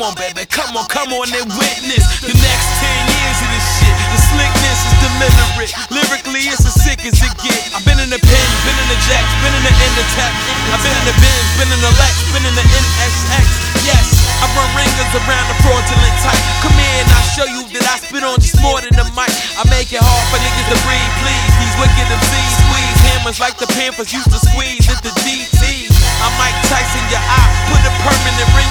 Come on, baby, come on and witness the next 10 years of this shit. The slickness is deliberate, lyrically it's as sick as it get. I've been in the pen, been in the jacks, been in the end of tap. I've been in the Benz, been in the Lex, been in the NSX. Yes, I run ringers around the fraudulent type. Come here and I'll show you that I spit on just more than a mic. I make it hard for niggas to breathe, please. These wicked MCs squeeze hammers like the Panthers used to squeeze at the DT. I'm Mike Tyson, your eye, put a permanent ring